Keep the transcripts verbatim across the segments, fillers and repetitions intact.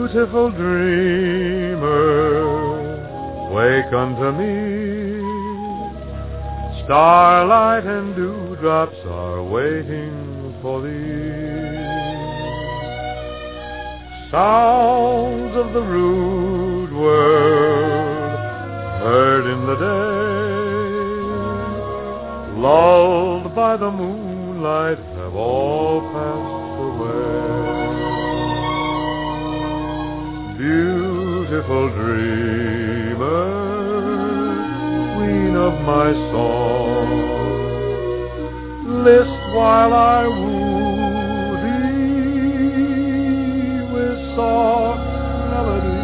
Beautiful dreamer, wake unto me. Starlight and dewdrops are waiting for thee. Sounds of the rude world heard in the day, lulled by the moonlight, have all passed away. Beautiful dreamer, queen of my song, list while I woo thee with soft melody.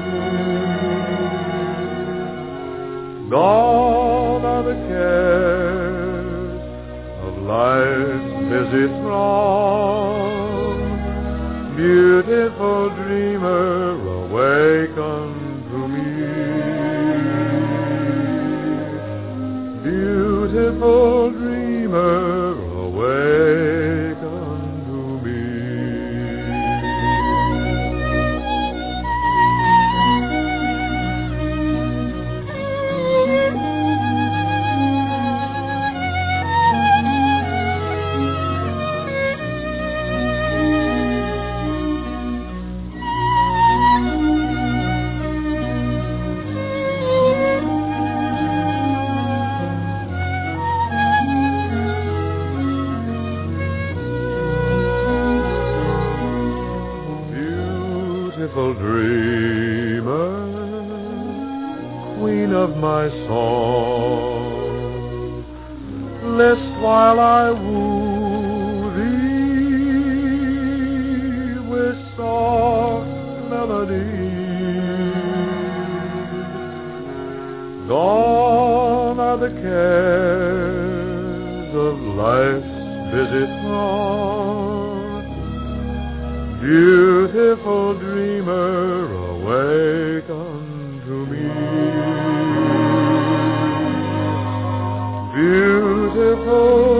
Gone are the cares of life's busy throng. Beautiful dreamer, awake unto me. Beautiful dreamer, awake unto me. Beautiful dreamer, queen of my song, list while I woo thee with soft melody. Gone are the cares of life's busy throng. Beautiful dreamer, awake unto me. Beautiful